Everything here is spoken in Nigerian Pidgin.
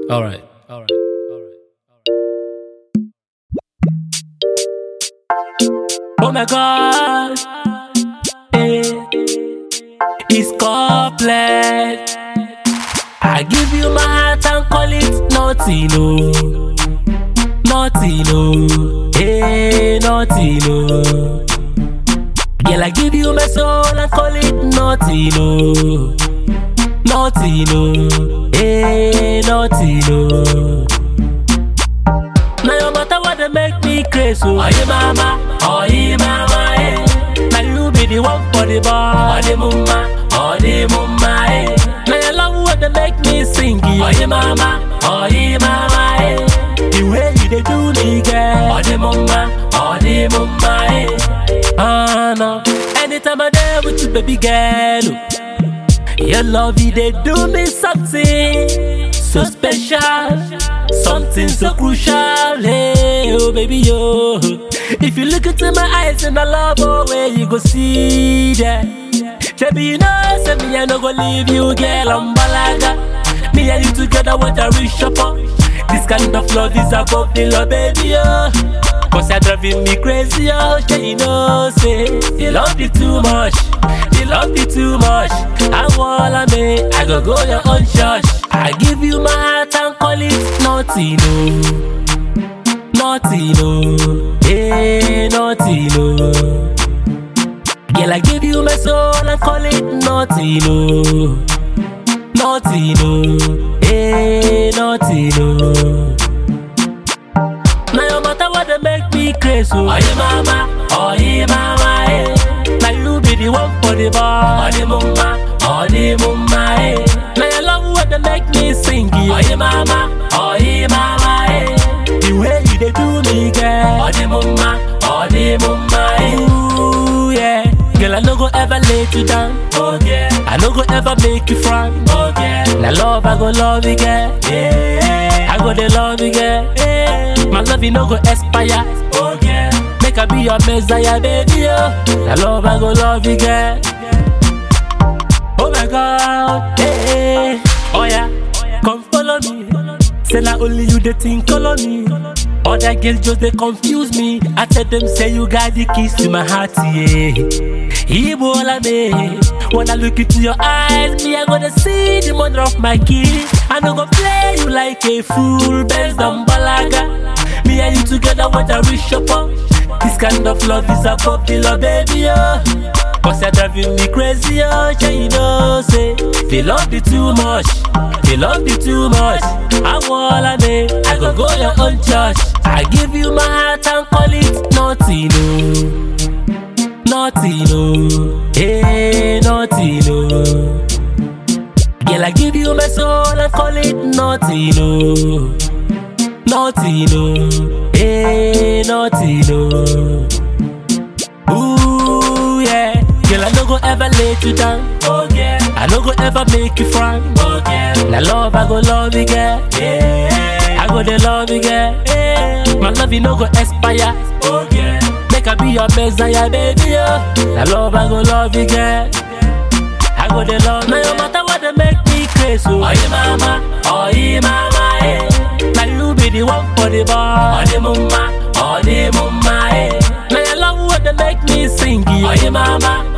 Alright. Oh my God, it's complex. I give you my heart and call it nothing, no, nothing, no, nothing, no. Girl, I give you my soul and call it nothing, no, nothing, no, nothing, no. Now your matter what they make me crazy, oh yeah mama, Now you be the one for the bar, oh the mama, Now your love what they make me sing, oh yeah mama, The way you they do me, girl, oh the mama, no. Anytime I'm there with you, baby girl, your love you they do me something so special, something so crucial, hey, oh baby, yo. If you look into my eyes and I love oh, where you go see that. Baby, you know, say me I no go leave you, girl, I'm balaga. Me and you together want to reach up. This kind of love is above the love, baby, yo. Cause you're driving me crazy, oh, you know, say you love me too much, you love me too much. I wanna make, I go your own church. I give you my heart and call it nothing, no, nothing, no, nothing, no. Girl, I give you my soul and call it nothing, no, nothing, no, nothing, no. Now your matter what they make me crazy, oh yeah mama, Now you be the one for the bar, oh the mama, Now your love what they make me sing, oh yeah mama, The way you they do me, girl, oh the mama, Ooh yeah, girl I no go ever let you down, oh yeah, I no go ever make you frown, oh yeah, Now love I go love you, girl, I go they love you, girl, My love you no go expire, oh yeah, make I be your messiah, baby, oh. Now love I go love you, girl. Oh my God, oh yeah, come follow me. Say not only you they think color me. Other girls just they confuse me. I tell them say you got the keys to my heart, yeah. Ebola me. When I look into your eyes, me I gonna see the mother of my kids. I no go play you like a fool, Benz and Balaga. Me and you together want to reach up. This kind of love is a popular, baby, oh. Cause you're driving me crazy, oh. You know, say they love you too much, they love you too much. I wanna make, I go your own church. I give you my heart and call it nothing, no, nothing, no, nothing, no. Girl, I give you my soul and call it nothing, no, nothing, no, nothing, no. Ooh yeah, girl I no go ever let you down, oh yeah, I no go ever make you frown, oh yeah, Now love I go love you, girl, I go they love you, girl, My love you no go expire, oh yeah, make I be your messiah, baby, oh. Now love I go love you, girl, I go they love you. Now your matter what they make me crazy, oh yeah mama, Now you be the one for the bar, oh the mama, Now your love what they make me sing, oh yeah mama,